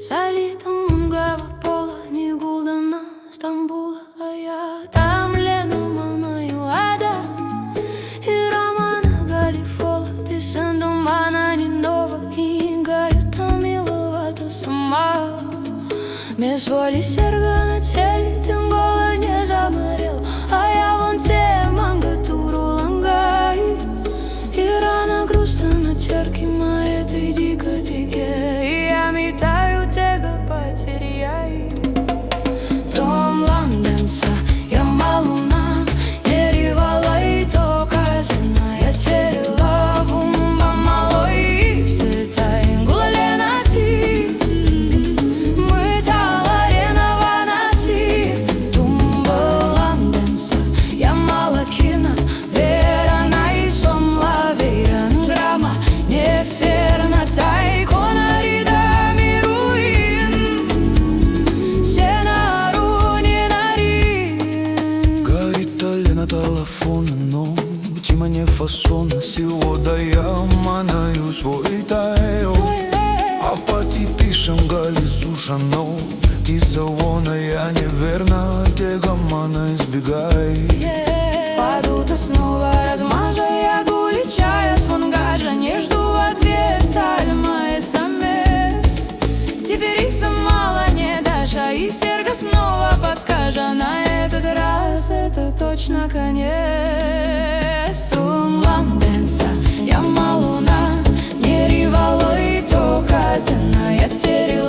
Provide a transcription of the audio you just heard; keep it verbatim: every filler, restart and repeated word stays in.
Залитом Мунгава пола, не Гулдена, Стамбула, а я там Лена Манаю Ада и Романа Галифола, ты Сандомана Нинова и Гаю Тамиловата сама. Без воли серга на теле, ты голод не заморил, а я вон те мангатуру лангай. И рано грустно на терке моей этой дикотеке, и я метаю тега потеряй. Том Ланденса, я малуна, не ревала и то казана, я теряла вумба малой, все тайнгула ленати, мы тала ренова нати. Тумба Ланденса, я малакина, верана и сомла, веран грама, не ферна тайкона рида мируин, сенару не нарин. Горит Лена телефона, но тима не фасона. Сегодня я манаю свой тайо, а по ти пишем гали суша, но ти салона, я неверна, тега мана избегай. Паду-то снова размажа, я гули чая с вангажа, не жду ответа, альма смс. Теперь и сама не дашь, а и серга снова подскажа. На этот раз это точно конец. Тум Ланденса, я малуна, не ревала и то казана, я теряла